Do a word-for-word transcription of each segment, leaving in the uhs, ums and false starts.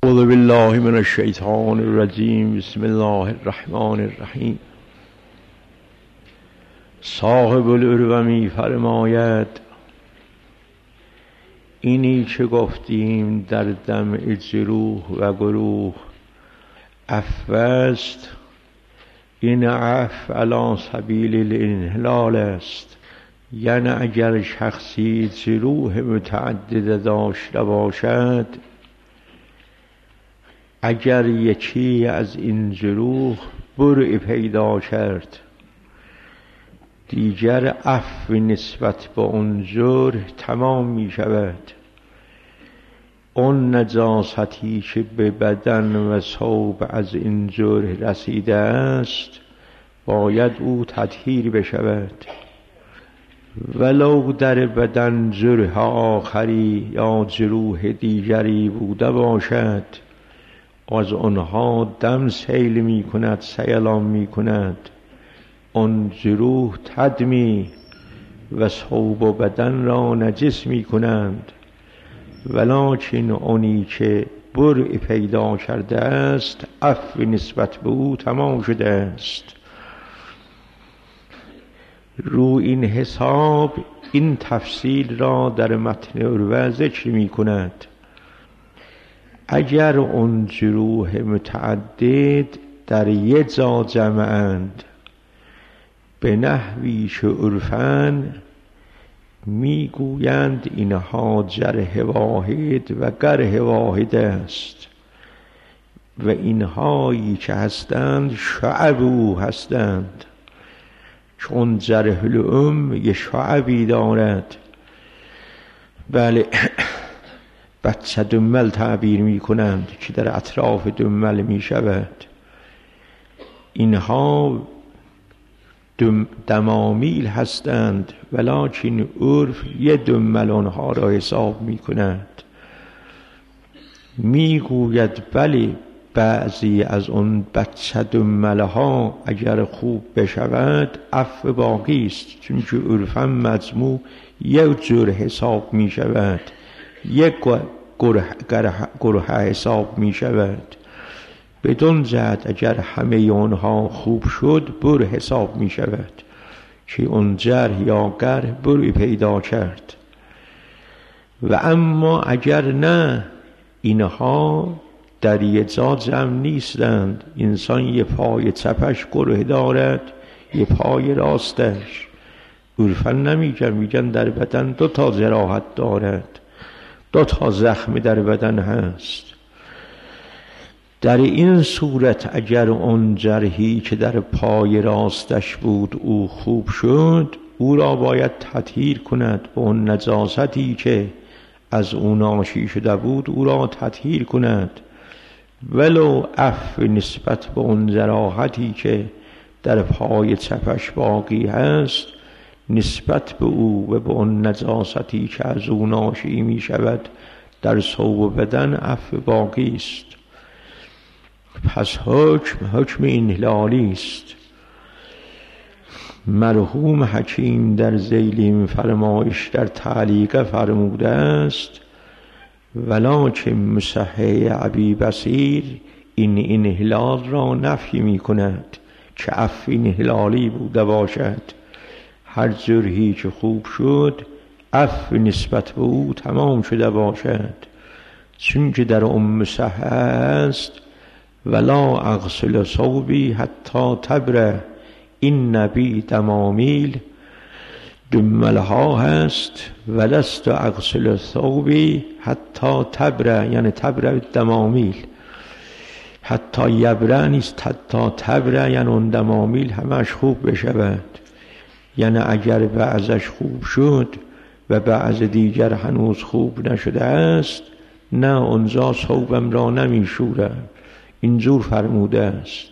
اعوذ بالله من الشیطان الرجیم. بسم الله الرحمن الرحیم. صاحب العروه می فرماید اینی که گفتیم در دمع جروح و گروه عفو است، این عفو علی سبیل الانحلال است. یعنی اگر شخصی جروح متعدد داشته باشد، اگر یکی از این جروح برئی پیدا کرد، دیگر عفو نسبت به اون جرح تمام می شود. اون نجاستی که به بدن و ثوب از این جرح رسیده است باید او تطهیر بشود، ولو در بدن جرح آخری یا جروح دیگری بوده باشد. از آنها دم سیل می کند، سیلان می کند، آن جروح تدمی و ثوب و بدن را نجس می کنند. ولکن آنی که برئی پیدا کرده است، عفو نسبت به او تمام شده است. رو این حساب این تفصیل را در متن عروه ذکر می کند. اگر اون جروح متعدد در یک جا جمعند، به نحوی که عرفاً میگویند اینها جرح واحد و گرح واحد است و اینهایی که هستند شعب او هستند، چون جرح الام یه شعبی دارد. بله، بچه دنبل تعبیر می کنند که در اطراف دنبل می شود. اینها دم دمامیل هستند، ولکن عرف یه دنبل آنها را حساب می کند. می گوید بله، بعضی از اون بچه دنبله ها اگر خوب بشود عفو باقی است، چون که عرفاً مجموع یک جرح حساب می شود، یک گرح حساب می شود. بدون جهت اگر همه آنها خوب شد، بر حساب می شود که اون جرح یا گرح برئی پیدا کرد. و اما اگر نه، اینها در یک جا جمع نیستند. انسان یه پای چپش گره دارد، یه پای راستش. عرفاً نمیگن، میگن در بدن دو تا جراحت دارد، دو تا زخم در بدن هست. در این صورت اگر اون جرحی که در پای راستش بود او خوب شد، او را باید تطهیر کند. و اون نجاستی که از او ناشی شده بود او را تطهیر کند، ولو عفو نسبت به اون جراحتی که در پای چپش باقی هست نسبت به او و به اون نجاستی که از او ناشی می شود در ثوب و بدن عفو باقی است. پس حکم حکم انحلالی است. مرحوم حکیم در ذیل این فرمایش در تعلیق فرموده است: ولکن مصحح ابی بصیر این انحلال را نفی می کند که عفو انحلالی بوده باشد. هر جرحی که خوب شد عفو نسبت به او تمام شده باشد، چون که در ام صحح است: ولا اغسل ثوبی حتی تبره این نبی دمامیل. دنبله ها هست: ولست اغسل ثوبی حتی تبره، یعنی تبره دمامیل. حتی یبره نیست، حتی تبره، یعنی اون دمامیل همش خوب بشود. یعنی اگر بعضش خوب شد و بعض دیگر هنوز خوب نشده است، نه اونجا ثوبم را نمی شورم. اینجور فرموده است.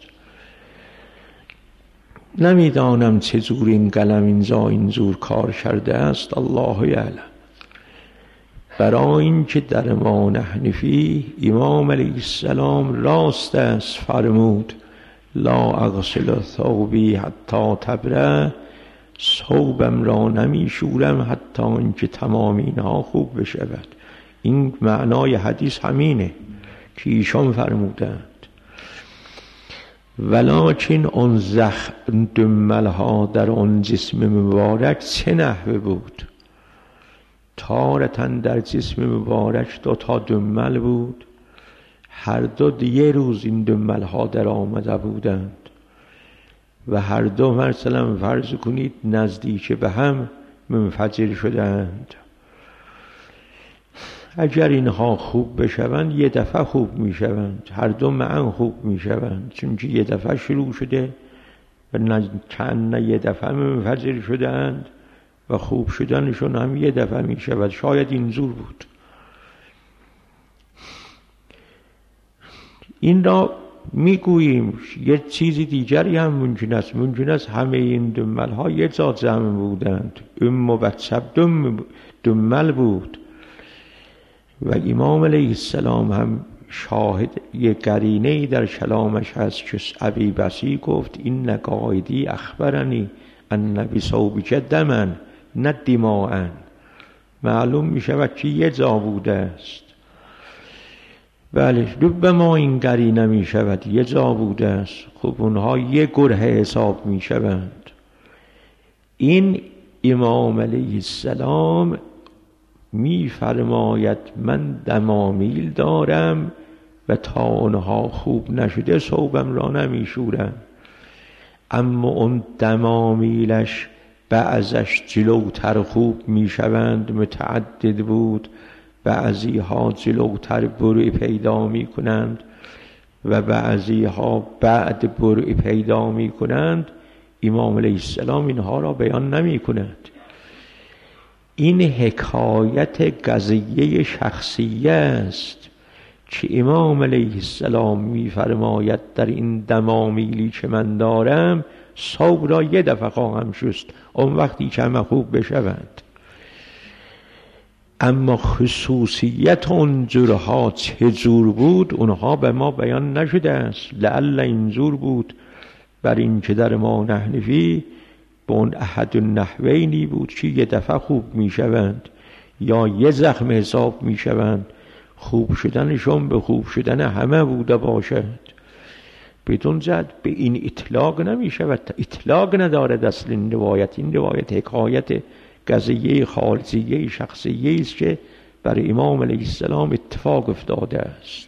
نمیدانم چجور این قلم اینجا اینجور کار کرده است، الله یعلم. برای اینکه در ما نحنفی امام علیه السلام راست است فرمود: لا اغسل ثوبی حتی تبره، ثوبم را نمی شورم حتی اینکه تمام اینها خوب بشود. این معنای حدیث همینه که ایشان فرمودند ولکن آن زخم دملها در آن جسم مبارک چه نحوه بود؟ تارتن در جسم مبارک دو تا دمل بود، هر دو یه روز این دملها در آمده بودند و هر دو مثلا فرض کنید نزدیک به هم منفجر شدند. اگر اینها خوب بشوند یه دفعه خوب میشوند، هر دو معا خوب میشوند، چون که یه دفعه شروع شده و چند نه یه دفعه منفجر شدند و خوب شدنشون هم یه دفعه میشود. شاید اینجور بود. این را میگوییم. یه چیزی دیگری هم ممکن است. ممکن است همه این دمل ها یه جا جمع بودند. ام و بچه دم دمل بود و امام علیه السلام هم شاهد یه قرینه در کلامش هست که ابی بسی گفت این قائدی اخبرنی ان بثوبک دما نه دماء. معلوم می شود که یه جا بوده است. بله ربما این قرینه می شود یه جا بوده است. خب اونها یه گره حساب می شوند. این امام علیه السلام می فرماید من دمامیل دارم و تا اونها خوب نشده ثوبم را نمی شورم، اما اون دمامیلش بعضش جلوتر خوب می شوند، متعدد بود، بعضی ها جلوتر برء پیدا می کنند و بعضی ها بعد برء پیدا می کنند. امام علیه السلام اینها را بیان نمی کند. این حکایت قضیه شخصیه است که امام علیه السلام می فرماید در این دمامیلی که من دارم ثوب را یه دفعه خواهم شست اون وقتی که همه خوب بشوند. اما خصوصیت اون جورها چه جور بود اونها به ما بیان نشده است. لعل اینجور بود بر این که در ما نحنفی به اون احد النحوینی بود که یه دفعه خوب می شوند یا یه زخم حساب می شوند. خوب شدنشون به خوب شدن همه بوده باشد. بدون جد به این اطلاق نمی شود. اطلاق ندارد اصل این روایت. این روایت حکایت قضیه خالصیه شخصیه است که برای امام علیه السلام اتفاق افتاده است.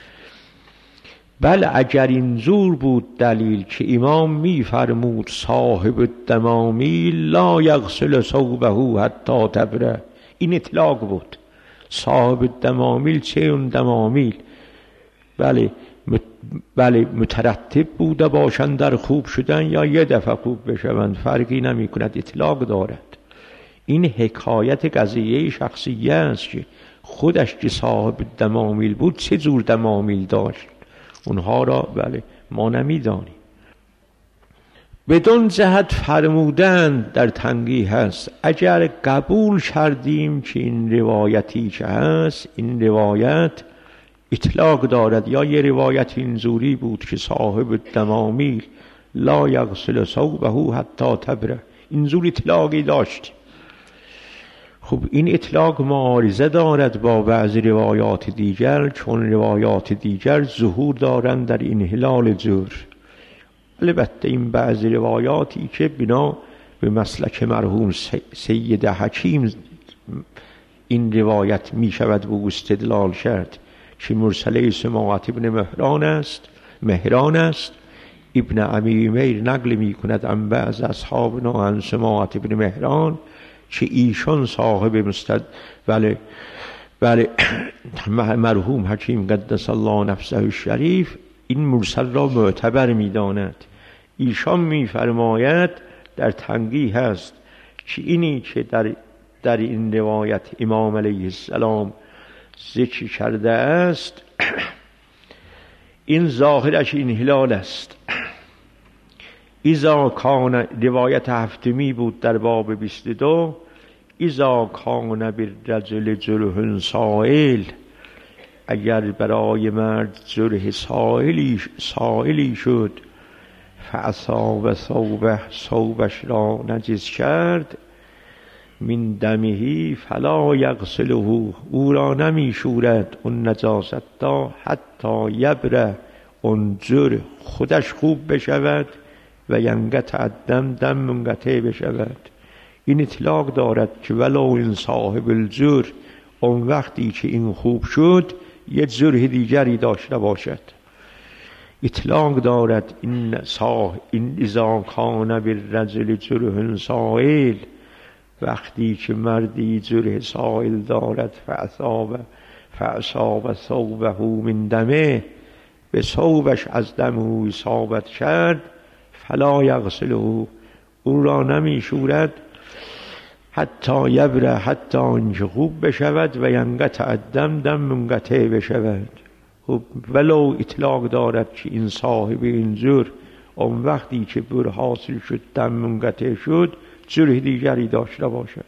بله اگر این زور بود دلیل که امام می فرمود صاحب الدمامیل لا یغسل ثوبه حتی تبره، این اطلاق بود. صاحب الدمامیل چه اون دمامیل بله بله مترتب بوده باشند در خوب شدن یا یه دفعه خوب بشوند، فرقی نمی کند، اطلاق دارد. این حکایت قضیه شخصیه است که خودش که صاحب دمامیل بود چه جور دمامیل داشت اونها را بله ما نمیدانیم. بدون جهت فرمودن در تنقیح هست اگر قبول کردیم که این روایتی که هست این روایت اطلاق دارد یا یه روایت اینجوری بود که صاحب دمامیل لا یغسل ثوبه حتی تبره، اینجور اطلاقی داشت. خب این اطلاق معارضه دارد با بعضی روایات دیگر، چون روایات دیگر ظهور دارند در این هلال جور. البته این بعضی روایاتی که بنا به مسلک مرحوم سید حکیم این روایت می شود به استدلال شد که مرسله سماعت ابن مهران است مهران است ابن عمی میر نقل می کند عن بعض اصحابنا عن سماعت ابن مهران که ایشان صاحب مستد بله بله مرحوم حکیم قدس الله نفسه الشریف این مرسل را معتبر می داند. ایشان می فرماید در تنقیح هست که اینی که در در این روایت امام علیه السلام ذکر کرده است این ظاهرش این هلال است. اذا کان روایت هفتمی بود در باب بیست و دو اذا کان بالرجل جرح سائل، اگر برای مرد جرح سائلی سائلی شد فاصاب ثوبه ثوبش را نجس کرد من دمهی فلا یغسله، او را نمی شورد اون نجاست تا حتی یبره، اون جرح خودش خوب بشود و ینقطع الدم، دم منقطع بشود. این اطلاق دارد که ولو این صاحب الجرح اون وقتی که این خوب شد یه جرح دیگری داشته باشد. اطلاق دارد این صاحب این اذا کان بالرجل جرح سائل، وقتی که مردی جرح سائل دارد فاصاب فاصاب ثوبه من دمه، به ثوبش از دم او اصابت کرد، فلا یغسله، او را نمی شورد حتی یبره، حتی اینکه خوب بشود و ینقطع الدم، دم منقطع بشود. ولو اطلاق دارد که این صاحب این جرح اون وقتی که بر حاصل شد دم منقطع شد جرح دیگری داشته باشد.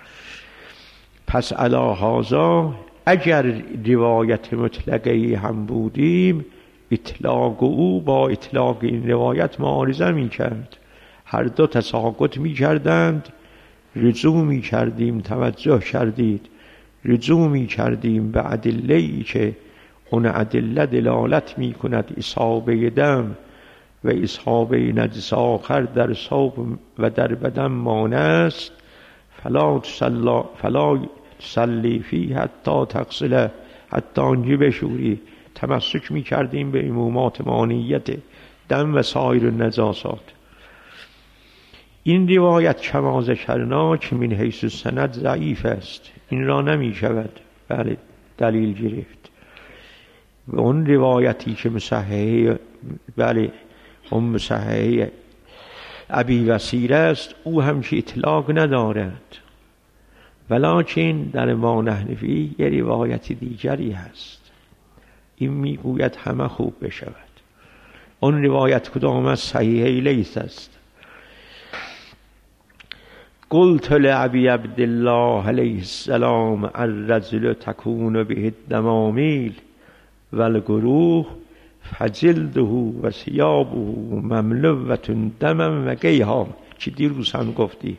پس علی هذا اگر روایت مطلقه هم بودیم، اطلاق او با اطلاق این روایت معارضه می کرد، هر دو تساقط می کردند. رجوع می کردیم، توجه کردید، رجوع می کردیم به ادله‌ای که اون ادله دلالت می کند اصابه دم و اصابه نجس آخر در ثوب و در بدن مانع است. فلا تصلی فلا تصلی فی حتی تغسله، حتی آنجا بشوری. تمسک می کردیم به عمومات مانعیت دم و سایر نجاسات. این روایت کما ذکرنا که من حیث سند ضعیف است، این را نمی شود بله دلیل گرفت. و اون روایتی که مصححه بله اون مصححه ابی وسیله است، او هم که اطلاق ندارد، ولکن در ما نحنفی یه روایت دیگری هست، این میگوید همه خوب بشود. اون روایت کدام از صحیحه لیث است. قلت لأبي عبد الله علیه السلام الرجل تكون به الدمامیل والجروح فجلده و ثیابه مملوة دما و گیها، که دیروز هم گفتی.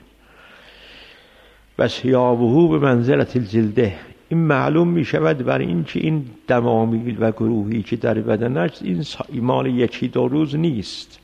و ثیابه به منزلت الجلده، این معلوم می شود بر این که این دمامیل و گروهی که در بدنش این مال یکی دو روز نیست.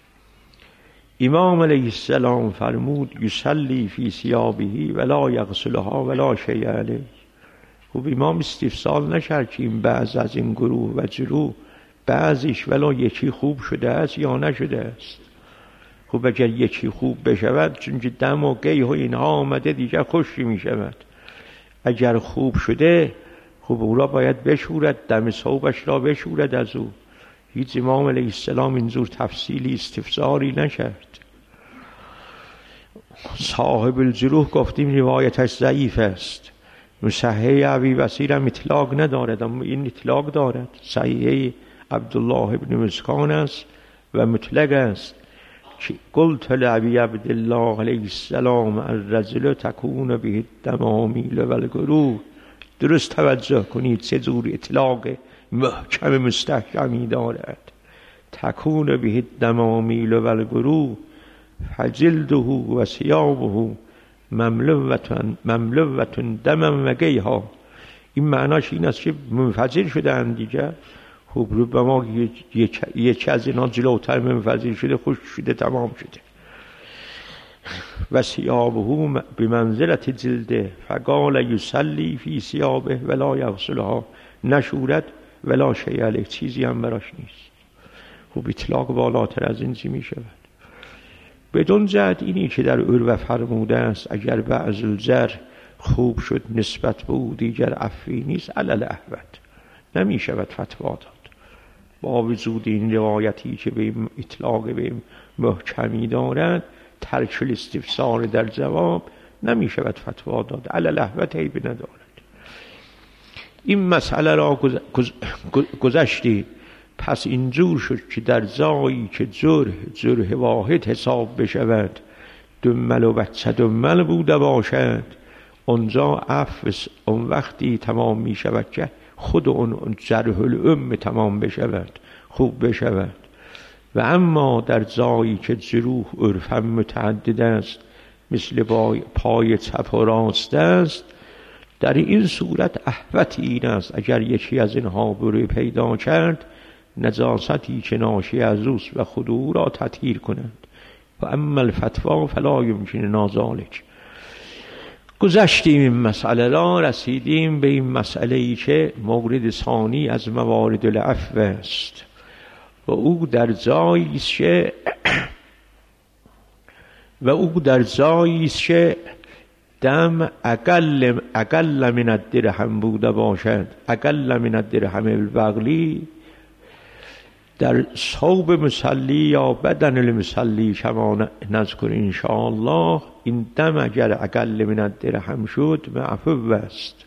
امام علیه السلام فرمود یصلی فی ثیابه ولا یغسلها ولا شیء علیه. خب امام استفسال نکرد که این بعض از این گروه و جروح بعضیش ولا یکی خوب شده است یا نشده است. خب اگر یکی خوب بشود، چون که دم و گیه و اینها آمده دیگر خوشی می شود. اگر خوب شده خب او را باید بشورد، دم ثوبش را بشورد از او. هیچ امام علیه السلام اینجور تفصیلی استفساری نکرد. صاحب الجروح گفتیم روایتش ضعیف است. صحیح ابی وسیله هم اطلاق ندارد، اما این اطلاق دارد. صحیح عبدالله ابن مسکان است و مطلق است. قلت لأبي عبد الله علیه السلام الرجل تكون به الدمامیل والجروح. درست توجه کنید چه جور اطلاق محکم مستحکمی دارد. تكون به الدمامیل والجروح فجلده و ثیابه مملوة دما و گیها. این معناش این است که منفجر شدن دیگر. خب رو به ما یکی از اینا جلوتر منفجر شده، خوش شده، تمام شده. و ثیابه بمنزلت جلده فقال یصلی فی ثیابه ولا یغسلها، نشورد ولا شیء علیه، چیزی هم براش نیست. خب اطلاق بالاتر از این چی می شود؟ بدون جهت اینی که در عروه فرموده است اگر بعض الجر خوب شد نسبت به او دیگر عفوی نیست، علل احوت نمی شود فتوا داد. با وجود این روایتی که به اطلاق به محکمی دارد، ترک الاستفسار در جواب نمی شود فتوا داد، علل احوت عیب ندارد. این مسئله را گذشتی. پس اینجور شد که در جایی که جرح جرح واحد حساب بشود، دمل و بچه دمل بوده باشد، اونجا عفو اون وقتی تمام می شود که خود اون جرح الام تمام بشود، خوب بشود. و اما در جایی که جروح عرفا متعدد است، مثل پای چپ و راست است، در این صورت احوط این است اگر یکی از اینها بروی پیدا کرد نجاستی که ناشی از اوست و خود او را تطهیر کنند. و اما الفتوی فلا یمکن ذلک. گذشتیم این مسئله را، رسیدیم به این مسئله ای که مورد ثانی از موارد العفو است و او در جایی است که و او در جایی است که دم اقل اقل من الدرهم بوده باشد، اقل من الدرهم البغلی، در ثوب مصلی یا بدن المصلی کما نذکر ان شاء الله، این دم اگر اقل من الدرهم شد معفو است.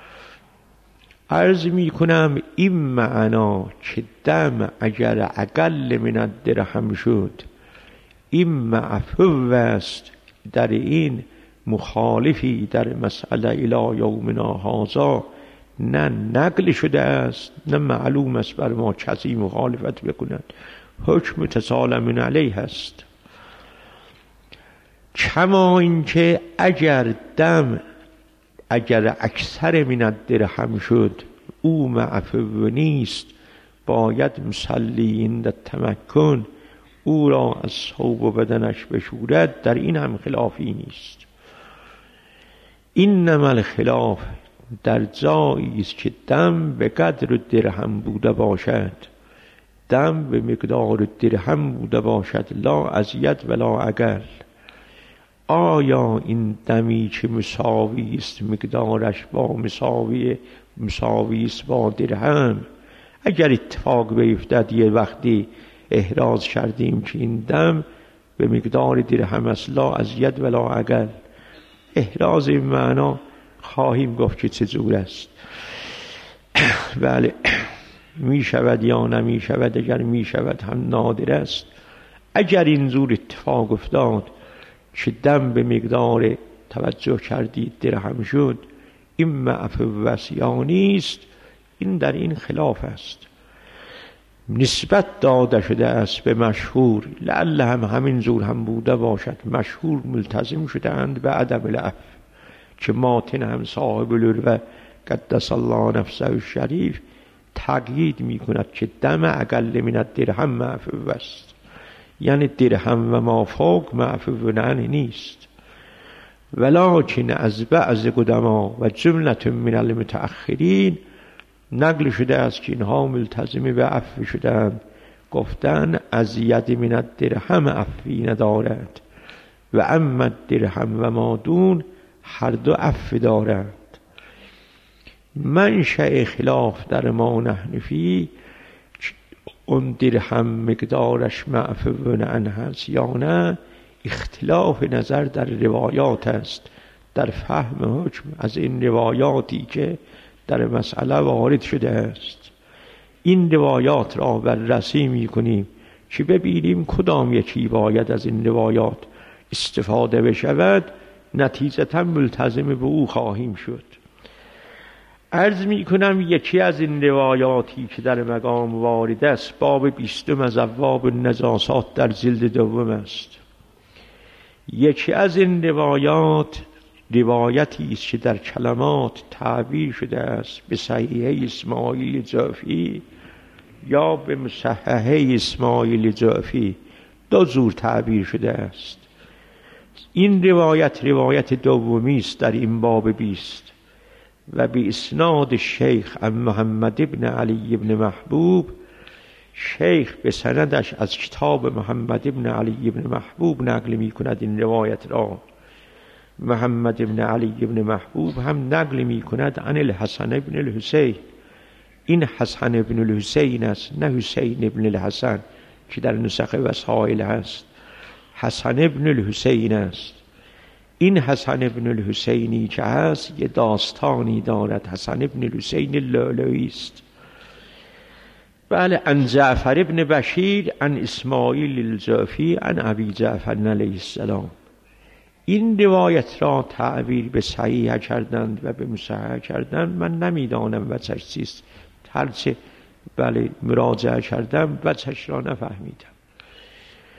عرض می کنم این معنا که دم اگر اقل من الدرهم شد این معفو است، در این مخالفی در مسئله الی یومنا هذا نه نقل شده است نه معلوم است بر ما کسی مخالفت بکند، حکم متسالم علیه است. کما اینکه اگر دم اگر اکثر من الدرهم شد او معفو نیست، باید مصلی عند التمکن او را از ثوب و بدنش بشورد، در این هم خلافی نیست. اینما الخلاف در جایی است که دم به قدر درهم بوده باشد، دم به مقدار درهم بوده باشد، لا ازید ولا اقل. آیا این دمی که مساوی است مقدارش با مساوی مساوی است با درهم، اگر اتفاق بیفتد یه وقتی احراز کردیم که این دم به مقدار درهم است، لا ازید ولا اقل، احراز این معنا خواهیم گفت که چجور است. بله می شود یا نمی شود، اگر می شود هم نادر است. اگر این زور اتفاق افتاد که دم به مقدار توجه کردید درهم شد، این معفو است یا نیست، این در این خلاف است. نسبت داده شده است به مشهور، لعل هم همین زور هم بوده باشد، مشهور ملتزم شده اند به عدم العفو، که ماتن هم صاحب العروة قدس الله نفسه الشریف تقیید می کند که دم اقل من الدرهم معفو است، یعنی درهم و ما فوق معفو عنه نیست. ولکن از بعض قدما و جملة من المتأخرین نقل شده است که اینها ملتزم به عفو شدند، گفتن از ید من الدرهم عفوی ندارد و اما الدرهم و ما دون هر دو عفو دارند. منشأ خلاف در ما نحن فی، اون درهم مقدارش معفو عنه هست یا نه، اختلاف نظر در روایات است، در فهم حکم از این روایاتی که در مسئله وارد شده است. این روایات را بررسی می کنیم که ببینیم کدام یکی باید از این روایات استفاده بشود، نتیجتا ملتزم به او خواهیم شد. عرض می کنم یکی از این روایاتی که در مقام وارد است، باب بیستم از ابواب النجاسات در جلد دوم است. یکی از این روایات روایتی است که در کلمات تعبیر شده است به صحیحه اسماعیل جعفی یا به مصححه اسماعیل جعفی، دو جور تعبیر شده است. این روایت روایت دومی است در این باب بیست و به اسناد شیخ عن محمد ابن علی ابن محبوب، شیخ به سندش از کتاب محمد ابن علی ابن محبوب نقل می کند این روایت را. محمد ابن علی ابن محبوب هم نقل می کند عن الحسن ابن الحسین، این حسن ابن الحسین است نه حسین ابن الحسن که در نسخ وسائل هست، حسن ابن الحسین است. این حسن ابن الحسینی که هست یه داستانی دارد، حسن ابن الحسین اللؤلؤی است. بله، عن جعفر ابن بشیر عن اسماعیل الجعفی عن ابی جعفر علیه السلام. این روایت را تعبیر به صحیح کردند و به مصحح کردند. من نمیدانم وجهش چیست، هرچه بله مراجعه کردم وجهش را نفهمیدم.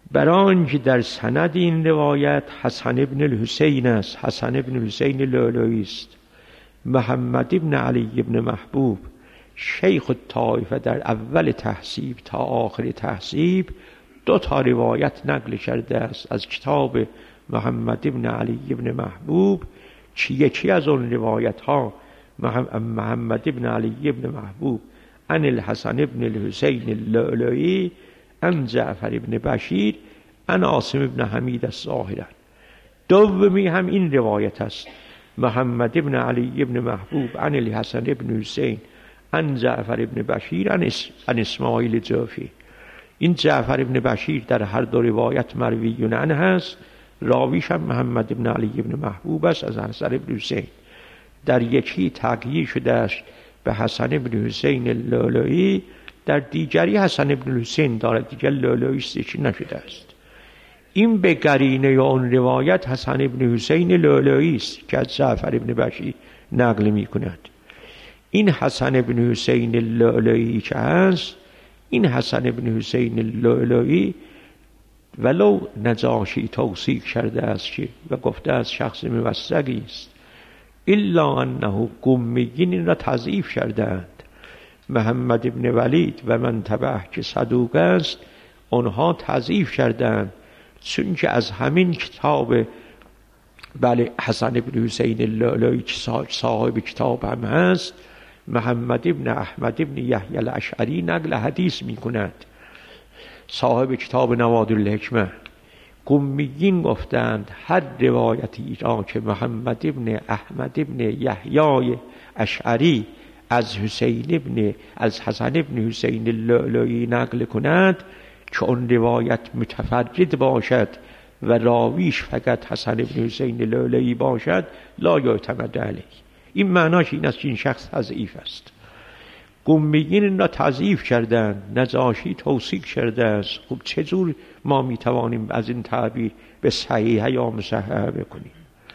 برانکه در سند این روایت حسن ابن الحسین است، حسن ابن الحسین لؤلؤی است. محمد ابن علی ابن محبوب شیخ الطائفه در اول تحصیب تا آخر تحصیب دو تا روایت نقل کرده است از کتاب محمد ابن علی ابن محبوب. چی یکی از اون روایت ها محمد ابن علی ابن محبوب عن الحسن ابن الحسین اللؤلؤی عن جعفر ابن بشیر عن عاصم ابن حمید الظاهری. دومی هم این روایت است، محمد ابن علی ابن محبوب عن الحسن ابن حسین عن جعفر ابن بشیر عن اسماعیل جعفی. این جعفر ابن بشیر در هر دو روایت مرویون عنه هست، راویش هم محمد ابن علی ابن محبوب است از حسن ابن حسین. در یکی تغییر شده است به حسن ابن حسین اللؤلؤی، در دیگری حسن ابن حسین دارد، دیگر لؤلؤی است نشده است. این به قرینه اون روایت حسن ابن حسین لؤلؤی است که از جعفر ابن بشیر نقل می کند. این حسن ابن حسین اللؤلؤی که هست، این حسن ابن حسین اللؤلؤی ولو نجاشی توصیف کرده است که و گفته است شخص موثقی است، الا انه قمیین این را تضعیف کردند. محمد ابن ولید و من تبعه که صدوق است، آنها تضعیف کردند، چون که از همین کتاب بله حسن ابن حسین اللؤلؤی که صاحب کتاب هم هست، محمد ابن احمد ابن یحیی الاشعری نقل حدیث می کند، صاحب کتاب نوادر الحکمه. قمیین گفتند هر روایتی را که محمد ابن احمد ابن یحیی اشعری از حسین ابن از حسن ابن حسین اللؤلؤی نقل کند که اون روایت متفرد باشد و راویش فقط حسن ابن حسین اللؤلؤی باشد، لا یعتمد علیه. این معناش این است که این شخص تضعیف است. قمیین این را تضعیف کردند، نجاشی توثیق کرده است. خب چجور ما میتوانیم از این تعبیر به صحیح یا مصحح بکنیم؟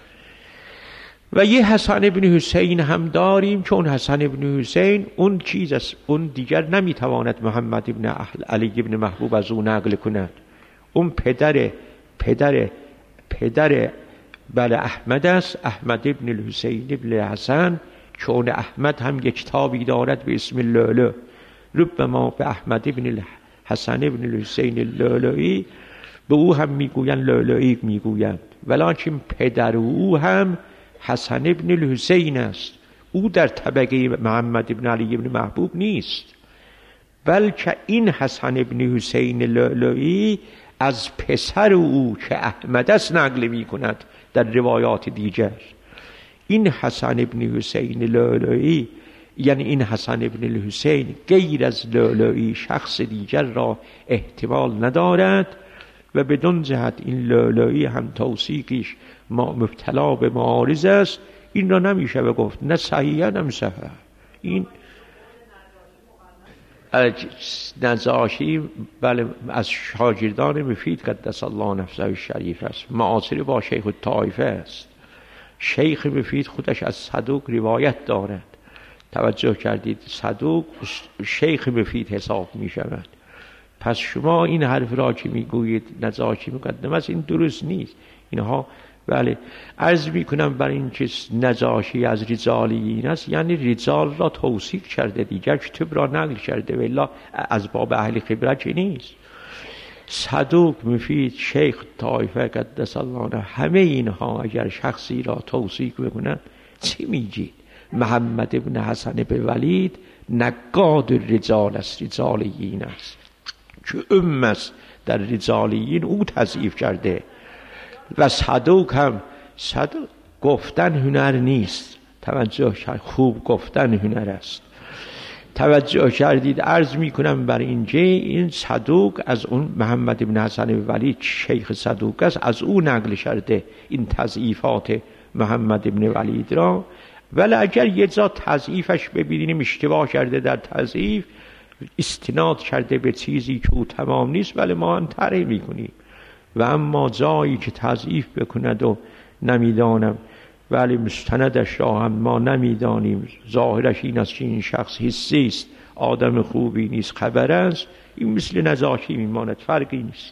و یه حسن ابن حسین هم داریم که اون حسن ابن حسین اون چیز است، اون دیگر نمیتواند محمد ابن علی ابن محبوب از اون نقل کند. اون پدر پدر پدر بله احمد است، احمد ابن الحسین ابن حسن، که اون احمد هم یک کتابی دارد به اسم اللؤلؤ. ربما به احمد ابن حسن ابن الحسین اللؤلؤی به او هم میگویند لؤلؤی میگویند، ولکن پدر او هم حسن ابن الحسین است. او در طبقه محمد ابن علی ابن محبوب نیست، بلکه این حسن ابن حسین لؤلؤی از پسر او که احمد است نقل می کند در روایات دیگر. این حسن ابن حسین لؤلؤی، یعنی این حسن ابن الحسین غیر از لؤلؤی شخص دیگر را احتمال ندارد و بدون جهت این لؤلؤی هم توثیقش ما مبتلا به معارض است. این را نمیشه بگفت نه صحیحه نه مصحح. این نجاشی بله از شاگردان مفید قدس الله نفسه الشریف است، معاصر با شیخ الطائفه است. شیخ مفید خودش از صدوق روایت دارد. توجه کردید؟ صدوق شیخ مفید حساب می شود. پس شما این حرف را که میگویید نجاشی مقدم است، این درست نیست. اینها بله عرض می کنم بر این که نجاشی از رجالیین است، یعنی رجال را توثیق کرده، دیگر کتب را نقل کرده، والا از باب اهل خبره که نیست. صدوق مفید شیخ طائفه قدس الله نفسه، همه اینها اگر شخصی را توثیق بکنند چی میگید؟ محمد ابن حسن ابن ولید نقاد الرجال است، رجالیین است که ام است در رجالیین، او تضعیف کرده. و صدوق هم صدوق گفتن هنر نیست، توجه کرد، خوب گفتن هنر است. توجه کردید؟ عرض می کنم بر اینجا این صدوق از اون محمد ابن حسن ابن ولید شیخ صدوق است، از او نقل کرده این تضعیفات محمد ابن ولید را. ولی اگر یه جا تضعیفش ببینیم اشتباه کرده در تضعیف، استناد کرده به چیزی که او تمام نیست، ولی ما هم طرح می کنیم. و اما جایی که تضعیف بکند و نمیدانم ولی مستندش را هم ما نمیدانیم، ظاهرش این است که این شخص حسی است، آدم خوبی نیست، خبر است، این مثل نجاشی میماند، فرقی نیست.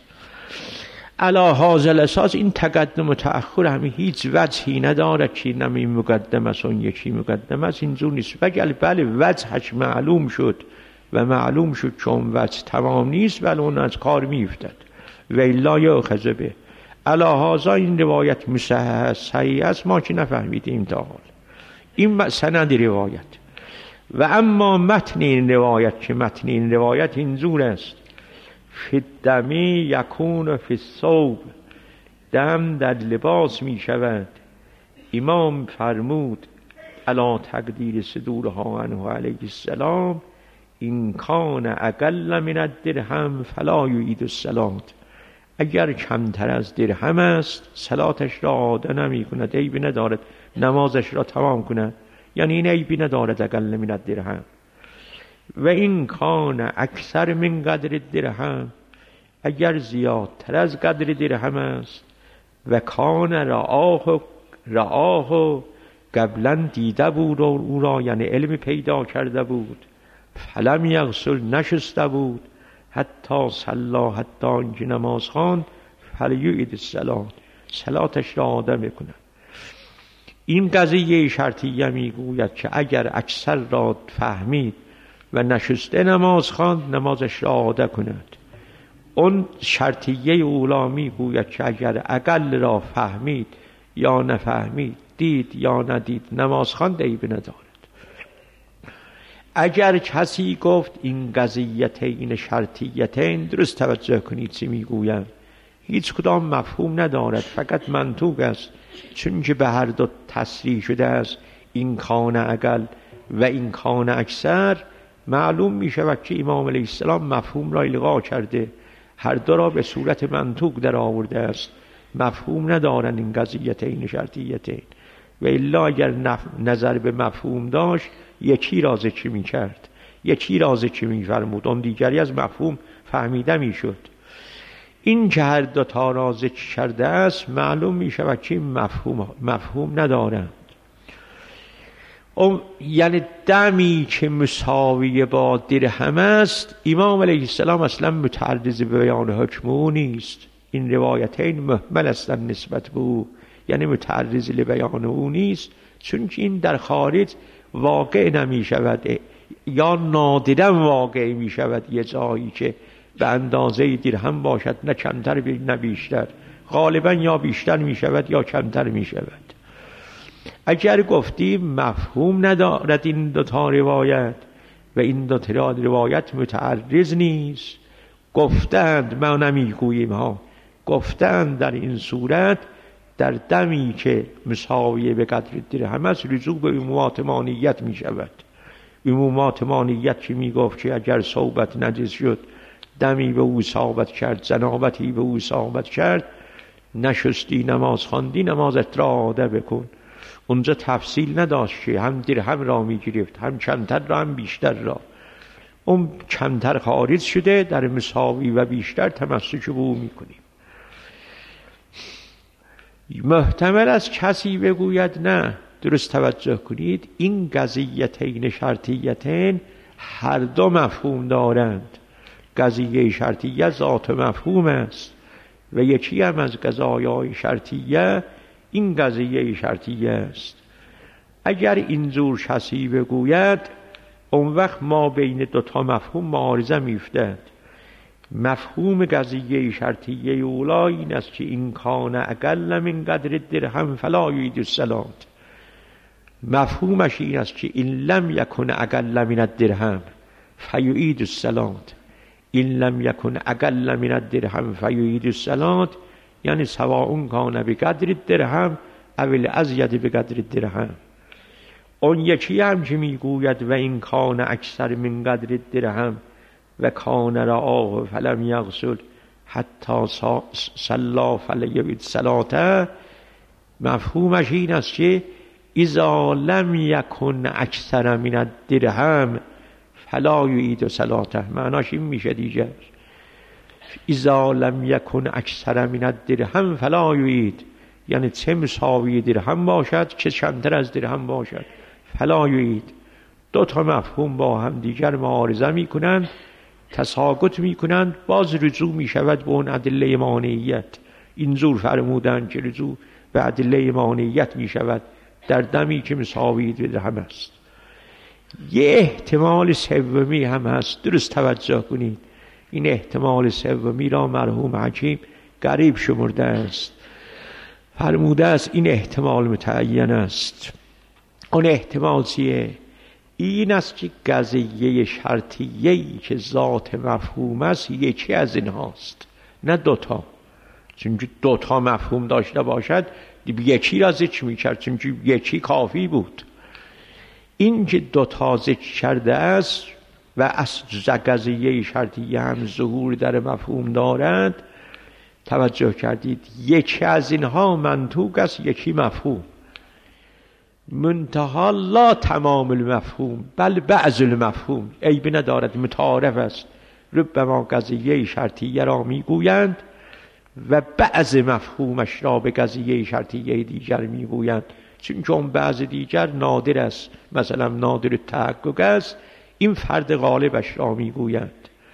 علی هذا الاساس این تقدم و تأخر همین هیچ وجهی نداره که نمی مقدم است اون یکی مقدم است، اینجور نیست. بگل بله وجهش معلوم شد و معلوم شد چون وجه تمام نیست بله اون از کار میفتد و الا یاخذ به. علی هذا این روایت مصحح صحیح است، ما که نفهمیدیم تا حال این سند روایت. و اما متن این روایت که متن این روایت اینجور است: فی الدم یکون فی الثوب، دم در لباس می شود. امام فرمود علی تقدیر صدورها عنه علیه السلام: این کان اقل من الدرهم فلا یعید الصلاة. اگر کمتر از درهم است صلاتش را عاده نمی کند، عیبی ندارد نمازش را تمام کند، یعنی این عیبی ندارد اقل من الدرهم. و این کان اکثر من قدر درهم، اگر زیادتر از قدر درهم است. و کان رآه رآه قبلا دیده بود و او را یعنی علم پیدا کرده بود. فلم یغسل نشسته بود حتی صلا، حتی اینکه نماز خواند. فلیعید الصلاة، صلاتش را عاده میکند. این قضیه شرطیه میگوید که اگر اکثر را فهمید و نشسته نماز خواند نمازش را عاده کند. اون شرطیه اولا میگوید که اگر اقل را فهمید یا نفهمید، دید یا ندید، نماز خواند عیبی ندارد. اگر کسی گفت این قضیتین شرطیتین، درست توجه کنید چی میگویم، هیچ کدام مفهوم ندارد، فقط منطوق است، چون که به هر دو تصریح شده است این کان اقل و این کان اکثر. معلوم می شود که امام علیه السلام مفهوم را الغا کرده، هر دو را به صورت منطوق در آورده است، مفهوم ندارن این قضیتین شرطیتین. و الا اگر نظر به مفهوم داشت یکی را ذکر می کرد، یکی را ذکر می فرمود، اون دیگری از مفهوم فهمیده می شد. این که هر دو تا را ذکر کرده است معلوم می شود که مفهوم, مفهوم ندارند. یعنی دمی که مساوی با درهم است، امام علیه السلام اصلا متعرض به بیان حکم او نیست. این روایتین مهمل هستند نسبت به او، یعنی متعرض لبیان او نیست، چون که این در خارج واقع نمی شود یا نادرا واقع می شود یه جایی که به اندازه درهم باشد، نه کمتر نه بیشتر، غالبا یا بیشتر می شود یا کمتر می شود. اگر گفتیم مفهوم ندارد این دو تا روایت و این دو تا روایت متعرض نیست، گفتند، ما نمیگوییم ها، گفتند در این صورت در دمی که مساوی به قدر درهم است رجوع به عمومات مانیت می شود. عمومات مانیت که می گفت که اگر صوبت نجس شد، دمی به او اصابت کرد، جنابتی به او اصابت کرد، نشستی نماز خواندی، نمازت را عاده بکن. اونجا تفصیل نداشت که هم درهم را می گرفت، هم کمتر را هم بیشتر را. اون کمتر خارج شده، در مساوی و بیشتر تمسک به او می کنیم. محتمل است کسی بگوید نه، درست توجه کنید، این قضیتین شرطیتین هر دو مفهوم دارند. قضیه شرطیه ذات مفهوم است و یکی هم از قضایای شرطیه این قضیه شرطیه است. اگر اینجور کسی بگوید اون وقت ما بین دو تا مفهوم معارضه میفتد. مفهوم قضیه شرطیه اولا این است که این کان اقل من قدر درهم فلا یعید الصلاة. مفهومش این است که این لم یکن اقل من الدرهم فیعید الصلاة. این لم یکن اقل من الدرهم فیعید الصلاة یعنی سواء کان بقدر الدرهم او الازید بقدر الدرهم. اون یکی هم که میگوید و این کان اکثر من قدر الدرهم و کان رآه فلم یغسل حتی صلا فلیعید الصلاة، مفهومش این است که اذا لم یکن اکثر من الدرهم فلا یعید الصلاة. معناش این میشه دیگه، اذا لم یکن اکثر من الدرهم فلا یعید، یعنی چه مساوی درهم باشد چه کمتر از درهم باشد فلا یعید. دو تا مفهوم با هم دیگر معارضه میکنند تساقط می کنند، باز رجوع می شود به اون ادله مانعیت. اینجور فرمودند که رجوع به ادله مانعیت می شود در دمی که مساوی درهم است. یه احتمال سومی هم هست، درست توجه کنید. این احتمال سومی را مرحوم حکیم غریب شمرده است. فرموده است این احتمال متعین است. اون احتمال چیه؟ این است که قضیه شرطیه‌ای که ذات مفهوم است یکی از این هاست، نه دوتا. چون دوتا مفهوم داشته باشد یکی را ذکر می‌کرد، چون یکی کافی بود. این که دوتا ذکر کرده است و از قضیه شرطیه هم ظهور در مفهوم دارد، توجه کردید یکی از اینها منطوق است، یکی مفهوم. منتها لا تمام المفهوم بل بعض المفهوم، عیب ندارد، متعارف است. ربما قضیه شرطیه را میگویند و بعض مفهومش را به قضیه شرطیه دیگر میگویند، چون چون بعض دیگر نادر است، مثلا نادر تحقق است، این فرد غالبش را میگویند.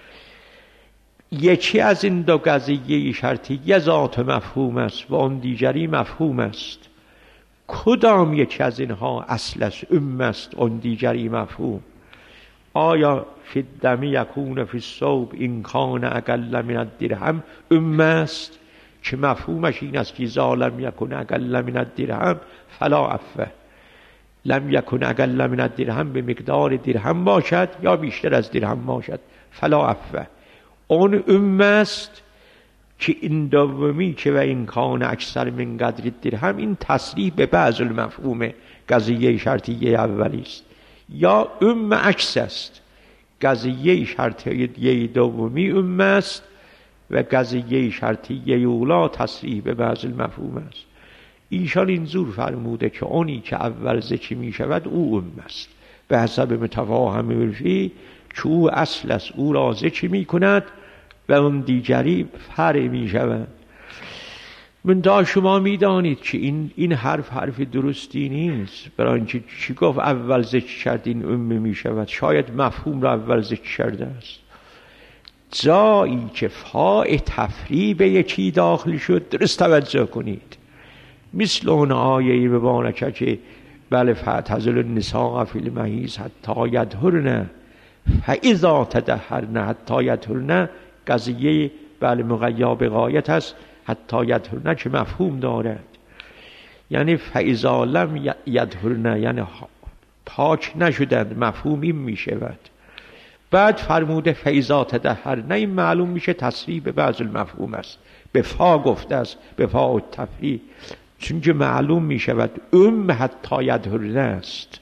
یکی از این دو قضیه شرطیه ذات مفهوم است و اون دیگری مفهوم است. کدام یکی از اینها اصل است، ام است، اون دیگری مفهوم؟ آیا فی الدم یکون فی الثوب این کان اقل من الدرهم ام است که مفهومش این است که اذا لم یکن اقل من الدرهم فلا عفو، لم یکن اقل من الدرهم به مقدار درهم باشد یا بیشتر از درهم باشد فلا عفو. اون ام است که این دومی که و این کان اکثر من قدر درهم، این تصریح به بعض المفهوم قضیه شرطیه اولی است. یا ام عکس است، قضیه شرطیه دومی ام است و قضیه شرطیه اولا تصریح به بعض المفهوم است. ایشان اینجور فرموده که اونی که اول ذکر می شود او ام است، به حسب متفاهم عرفی که او اصل است او را ذکر می کند و اون دیگری فرع می شود. منتها شما می دانید که این, این حرف حرف درستی نیست، برای اینکه چی گفت اول ذکر کرد این ام می شود؟ شاید مفهوم را اول ذکر کرده است. جایی که فاء تفریع به یکی داخل شد، درست توجه کنید، مثل اون آیه مبارکه که بله فاعتزلوا النساء فی المحیض حتی یطهرن فاذا تطهرن حتی یطهرن، قضیه بله مقیا به غایت است، حتی یطهرن که مفهوم دارد، یعنی فاذا لم یطهرن یعنی پاک نشدند، مفهوم این می شود. بعد فرموده فاذا تطهرن، این معلوم میشه تصریح به بعض المفهوم است، به فا گفته است، به فا و تفریع، چون که معلوم می شود ام حتی یطهرن است.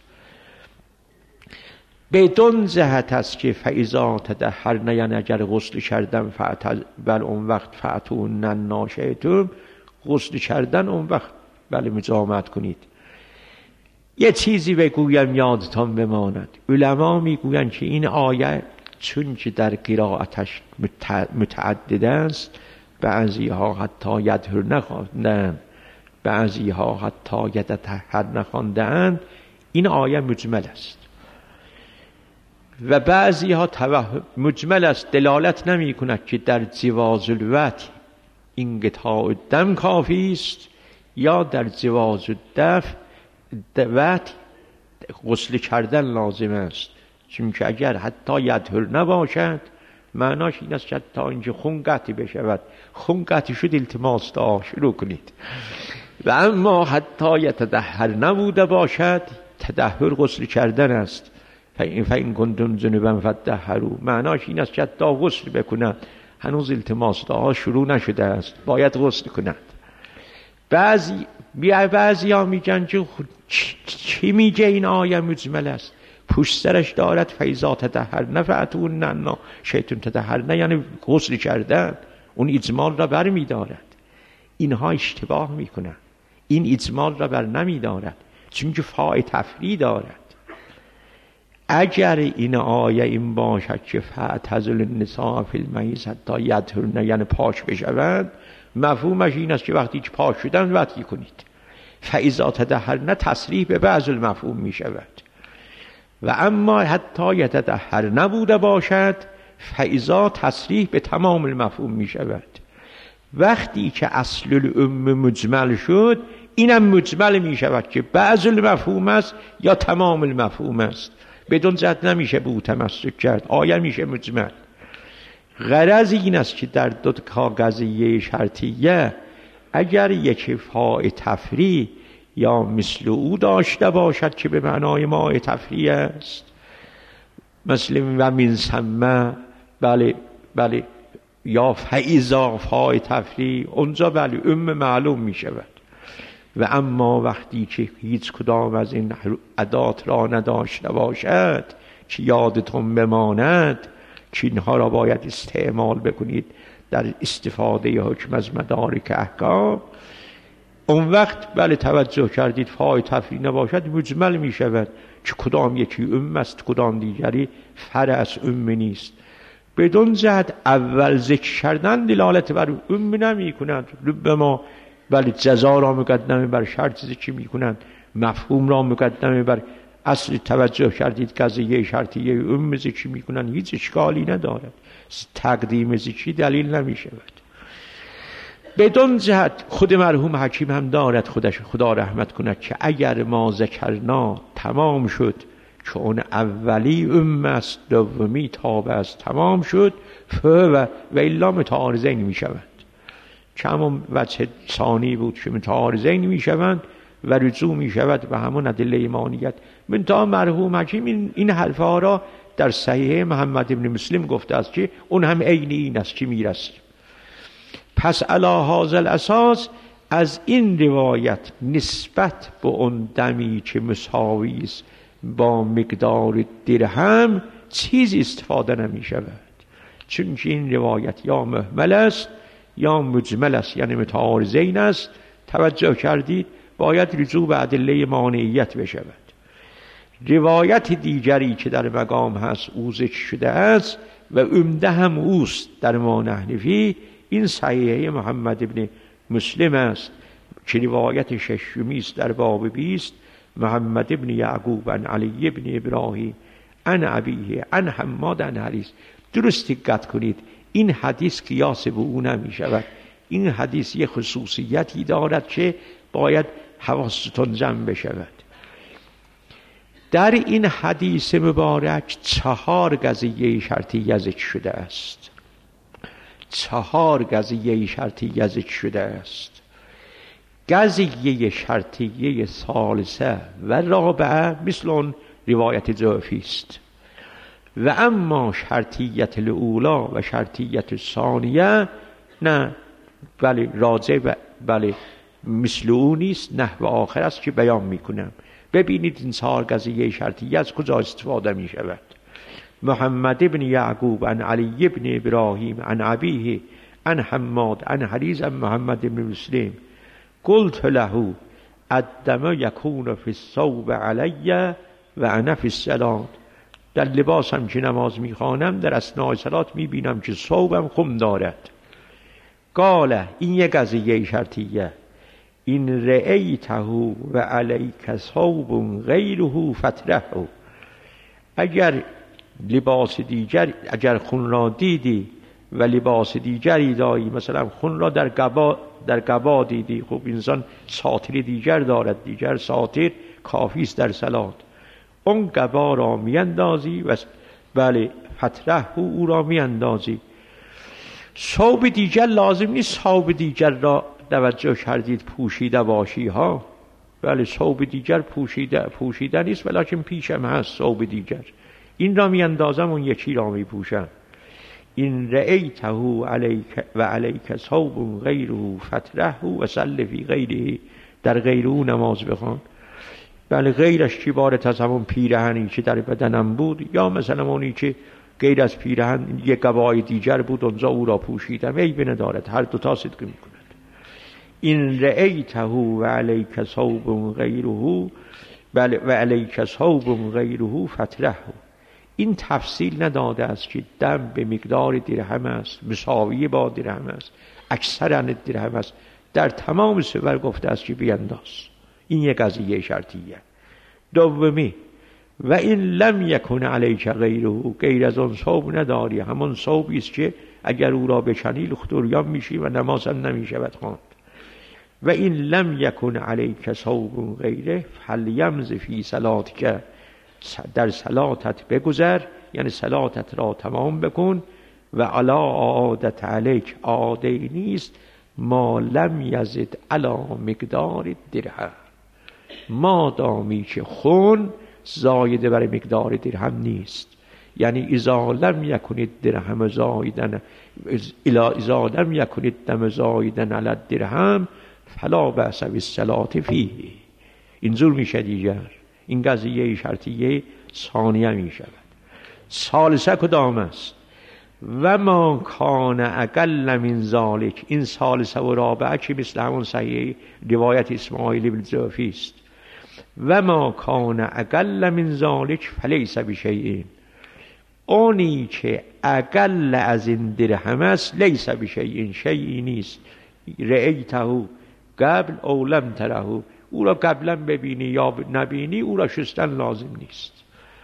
بدون جهت است که فاذا تطهرن یعنی اگر غسل کردن فاعتزل بل اون وقت فاتون ناشئتم، غسل کردن اون وقت بله مجامعت کنید. یه چیزی بگویم یادتان بماند، علما میگویند که این آیه چون که در قرائتش متعدد است، بعضی ها حتی یطهرن خواندند، بعضی ها حتی یتطهرن خواندند، این آیه مجمل است و بعضی ها مجمل است، دلالت نمی کند که در جواز الوطی انقطاع دم کافی است یا در جواز الدفع وطی غسل کردن لازم است. چون که اگر حتی یطهرن باشد معناش این است که حتی اینجا خون قطع بشود، خون قطع شد التماس دعا شروع کنید. و اما حتی یتطهرن نبوده باشد، تطهر غسل کردن است، فین فین کنتم جنبا فطهروا، معناش این است که حتی غسل بکنند، هنوز التماس دعا شروع نشده است، باید غسل کنند. بعضی بعضی ها میگن که چی میگه این آیه مجمل است، پشت سرش دارد فاذا تطهرن فاتون شیطان تطهرن یعنی غسل کردن، اون اجمال را بر میدارد. اینها اشتباه میکنند، این اجمال را بر نمیدارد، چون که فاء تفریع دارد. اگر این آیه این باشد که فاعتزلوا النساء فی المحیض حتی یطهرن یعنی پاک بشوند، مفهومش این است که وقتی که پاک شدن وطی کنید. فاذا تطهرن تصریح به بعض المفهوم می شود. و اما حتی یتطهرن نبوده باشد، فاذا تصریح به تمام المفهوم می شود. وقتی که اصل الام مجمل شد، اینم مجمل می شود که بعض المفهوم است یا تمام المفهوم است. بدون جهت نمیشه به او تمسک کرد، آیه میشه مجمل. غرض این است که در دو کاغذیه شرطیه اگر یک فاء تفریع یا مثل او داشته باشد که به معنای ما تفریع است، مثل و من ثم، بله بله، یا فاذا فاء تفریع، اونجا بله ام معلوم می شود. و اما وقتی که هیچ کدام از این ادات را نداشته باشد که یادتون بماند که اینها را باید استعمال بکنید در استفاده حکم از مدارک احکام، اون وقت بله توجه کردید فاء تفریع نباشد مجمل می شود که کدام یکی ام است کدام دیگری فرع از ام نیست. بدون جهت اول ذکر کردن دلالت بر ام نمی کنند. ربما بله جزا را مقدمه بر شرط ذکر می کنند، مفهوم را مقدمه بر اصل. توجه کردید قضیه شرطیه ام ذکر می کنند، هیچ اشکالی ندارد، تقدیم ذکری دلیل نمی شود. بدون جهت خود مرحوم حکیم هم دارد، خودش خدا رحمت کند، که اگر ما ذکرنا تمام شد که اون اولی ام است، دومی تابع است تمام شد، ف و و الا متعارضین می شود. که همون وجه ثانی بود که متعارضین می شوند و رجوع می شود به همون ادله ایمانیت. منتها مرحوم حکیم این, این حرفها را در صحیح محمد ابن مسلم گفته است که اون هم عین این است که می رسیم. پس علی هذا الاساس از این روایت نسبت به اون دمی که مساوی است با مقدار درهم چیزی استفاده نمی شود، چون این روایت یا مهمل است یا مجمل است، یعنی متعارضین است. توجه کردید؟ باید رجوع به ادله مانعیت بشود. روایت دیگری که در مقام هست او ذکر شده است و عمده هم اوست در ما نحنفی، این صحیحه محمد ابن مسلم است که روایت ششمی است در باب بیست. محمد ابن یعقوب عن علی ابن ابراهیم عن ابیه عن حماد عن حریث. درست دقت کنید، این حدیث قیاس به او نمی شود. این حدیث یک خصوصیتی دارد که باید حواستون جمع بشود. در این حدیث مبارک چهار قضیه شرطیه ذکر شده است. چهار قضیه شرطیه ذکر شده است. قضیه شرطیه ثالثه و رابعه مثل اون روایت ضعفی است، و اما شرطیت الاولا و شرطیت ثانیه نه، بله راجع و بله مثل اون نیست، نحو آخر است که بیان میکنم. ببینید این چهار قضیه شرطیه از کجا استفاده می شود. محمد ابن یعقوب عن علی ابن ابراهیم عن ابیه عن حماد عن حریث عن محمد ابن مسلم قلت له الدم یکون فی الثوب علی و انا فی الصلاة. در لباسم که نماز میخوانم در اثناء صلات میبینم که ثوبم خم دارد. قال این یک قضیه شرطیه. این رأیته و علیک ثوب غیره فطرحه. اگر لباس دیگر، اگر خون را دیدی و لباس دیگری داری، مثلا خون را در قبا در قبا دیدی، خب انسان ساتر دیگر دارد، دیگر ساتر کافی است در صلات، اون قبا را میاندازی و بله فطرحه او را میاندازی. ثوب دیگر لازم نیست ثوب دیگر را توجه کردید پوشیده باشی ها. بله ثوب دیگر پوشیده پوشیده نیست، ولیکن پیشم هست ثوب دیگر، این را می اندازم اون یکی را می پوشم. این رأیته علیک و علیک ثوب غیره فطرحه و صل فی غیره. در غیر او نماز بخوان. بله غیرش که عبارت از همون پیرهنی که در بدنم بود، یا مثلا اونی که غیر از پیرهن یک قبای دیگر بود اونجا او را پوشیدم، عیب ندارد، هر دو تا صدق می کند. این رأیته و علیک ثوب غیره بله و علیک ثوب غیره فطرحه. این تفصیل نداده است که دم به مقدار درهم است، مساوی با درهم است، اکثر درهم است. در تمام سور گفته است که بینداز. این یک قضیه شرطیه. دومی و این لم یکن علیک غیره، غیر از آن ثوب نداری، همان ثوبی است که اگر او را بچنی لختوریان میشی و نماز هم نمیشود خواند. و این لم یکن علیک ثوب غیره فلیمض فی صلاتک، در صلاتت بگذر، یعنی صلاتت را تمام بکن. و علا عادت علیک، عاده نیست ما لم یزد علا مقدار درهم، ما دامی که خون زایده بر مقدار درهم نیست. یعنی اذا لم یکن درهم زایدن اذا لم یکن الدم زایدن علی الدرهم فلا بأس بالصلاة فیه. اینجور میشه دیگر. این قضیه شرطیه ثانیه میشود. ثالثه کدام است؟ و ما کان اقل من ذالک، این ثالثه و رابعه که مثل همون صحیح روایت اسماعیل بن جعفی است. و ما کان اقل من ذالک فلیس بشیء، اونی که اقل از این درهم است لیس بشیء، شیئی نیست. رأیته قبل او لم تره، او را قبلا ببینی یا نبینی او را شستن لازم نیست.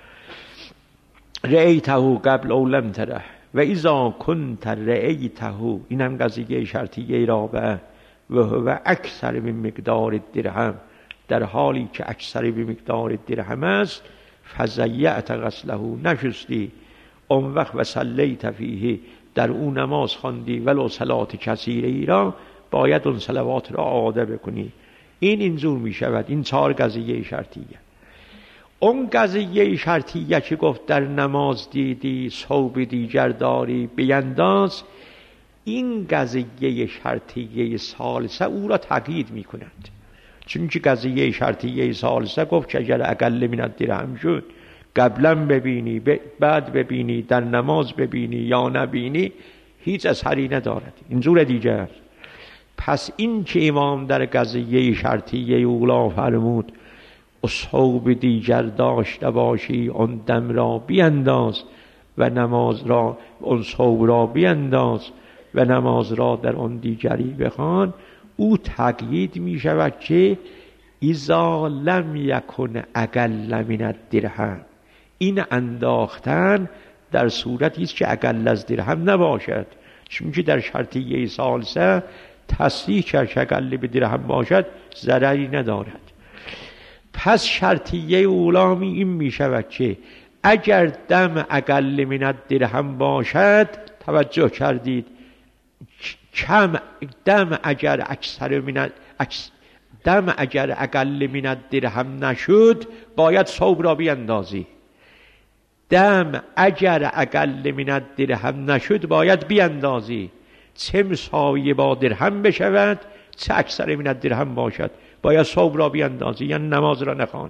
رأیته قبل او لم تره و اذا کنت رأیته، این هم قضیه شرطیه رابعه. و هو اکثر من مقدار درهم، در حالی که اکثر به مقدار درهم است. فضیعت غسله، نشستی اون وقت و صلیت فیه، در اون نماز خواندی ولو صلات کثیره ای را، باید اون صلوات را اعاده بکنی. این اینجور می شود. این چهار قضیه شرطیه. اون قضیه شرطیه که گفت در نماز دیدی ثوب دیگر داری بینداز، این قضیه شرطیه ثالثه او را تقیید می کند. چون که قضیه شرطیه ثالثه گفت که اگر اقل من الدرهم شد، قبلا ببینی بعد ببینی در نماز ببینی یا نبینی هیچ اثری ندارد. اینجور دیگر. پس این که امام در قضیه شرطیه اولا فرمود ثوب دیگر داشته باشی اون دم را بینداز و نماز را، اون ثوب را بینداز و نماز را در اون دیگری بخوان، او تقیید می شود که اذا لم یکن اقل من الدرهم، این انداختن در صورتی است که اقل از درهم نباشد. چون که در شرطیه ثالثه تصریح کرد که اقل به درهم باشد ضرری ندارد. پس شرطیه اولامی این می شود که اگر دم اقل من الدرهم باشد، توجه کردید، کم دم اگر اکثر من دم اگر اقل من الدرهم نشد باید ثوب را بیندازی. دم اگر اقل من الدرهم نشد باید بیندازی، چه مساوی با درهم بشود چه اکثر من الدرهم باشد، باید ثوب را بیندازی، یعنی نماز را نخوانی.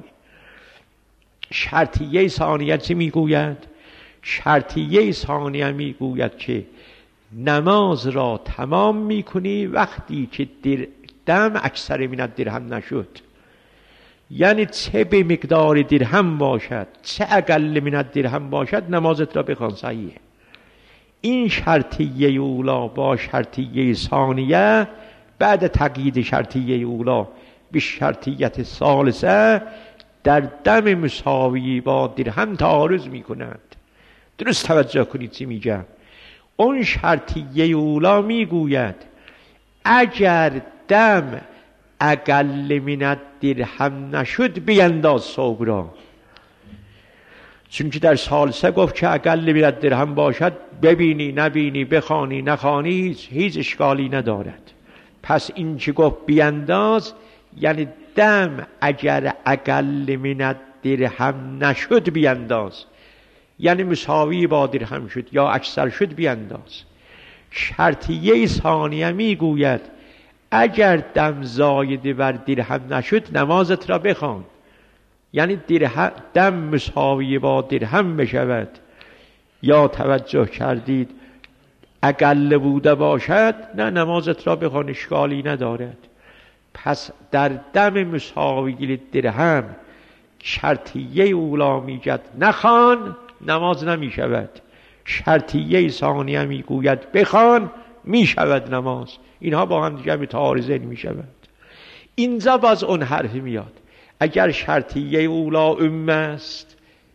شرطیه ثانیه چی میگوید؟ شرطیه ثانیه میگوید که نماز را تمام میکنی وقتی که دم اکثر من الدرهم نشد، یعنی چه به مقدار درهم باشد چه اقل من الدرهم باشد نمازت را بخوان، صحیحه. این شرطیه اولا با شرطیه ثانیه بعد تقیید شرطیه اولا به شرطیت ثالثه در دم مساوی با درهم تعارض می کند. درست توجه کنید چی میگم. اون شرطیه اولا میگوید اگر دم اقل من الدرهم نشد بینداز ثوب را، چون که در ثالثه گفت که اقل من الدرهم باشد ببینی نبینی بخوانی نخوانی هیچ, هیچ اشکالی ندارد. پس این که گفت بینداز یعنی دم اگر اقل من الدرهم نشد بینداز، یعنی مساوی با درهم شد یا اکثر شد بینداز. شرطیه ثانیه میگوید اگر دم زایده بر درهم نشد نمازت را بخوان، یعنی درهم دم مساوی با درهم بشود یا توجه کردید اقل بوده باشد نه نمازت را بخوان، اشکالی ندارد. پس در دم مساوی درهم شرطیه اولا میگد نخوان نماز نمی شود، شرطیه ثانیه میگوید بخوان می شود نماز. اینها با هم دیگر متعارضین می شود. اینجا باز اون حرف میاد اگر شرطیه اولا ام است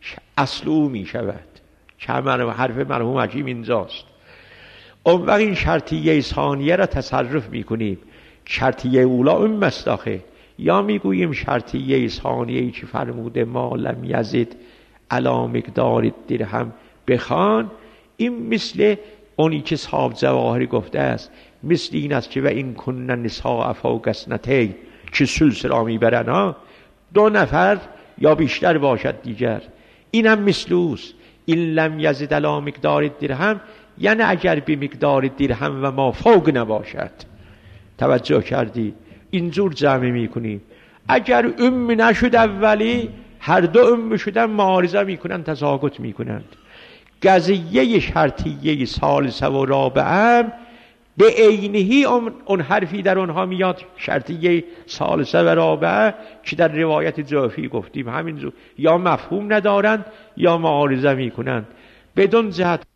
اصل او می شود. که حرف مرحوم حکیم اینجاست. اون وقت این شرطیه ثانیه را تصرف می کنیم. شرطیه اولا اون مصداقه. یا میگوییم شرطیه ثانیه‌ای که فرموده ما لم یزد علی مقدار درهم بخوان، این مثل اونی که صاحب جواهری گفته است، مثل این است که و این کن نساء فوق اثنتین که ثلث را میبرن ها، دو نفر یا بیشتر باشد دیگر، این هم مثل اوست. این لم یزد علی مقدار درهم یعنی اگر به مقدار درهم و ما فوق نباشد. توجه کردی؟ اینجور جمع میکنیم. اگر ام نشد اولی، هر دو ام شدن معارضه میکنن، تساقط میکنند. قضیه شرطیه ثالثه و رابعه به عینهی اون حرفی در اونها میاد، شرطیه ثالثه و رابعه که در روایت جعفی گفتیم همینجور، یا مفهوم ندارند یا معارضه میکنند. بدون جهت